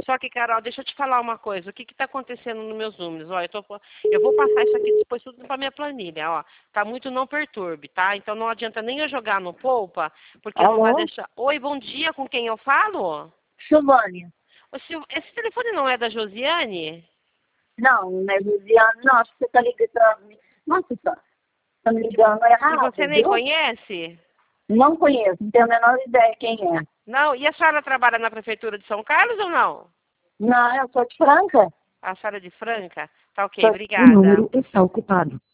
Só que, Carol, deixa eu te falar uma coisa. O que está acontecendo nos meus números? Ó, eu vou passar isso aqui depois tudo para minha planilha. Ó, tá muito não perturbe, tá? Então não adianta nem eu jogar no poupa, porque não vai Alô? deixar. Oi, bom dia, com quem eu falo? Silvânia. Esse telefone não é da Josiane? Não, não é Luciana, não, acho que você tá ligando. Nossa, tá me ligando E você errado, nem viu? conhece? Não conheço, não tenho a menor ideia quem é. Não? E a senhora trabalha na prefeitura de São Carlos ou não? Não, eu sou de Franca. A senhora é de Franca? Tá ok, Sou... obrigada. Está ocupado.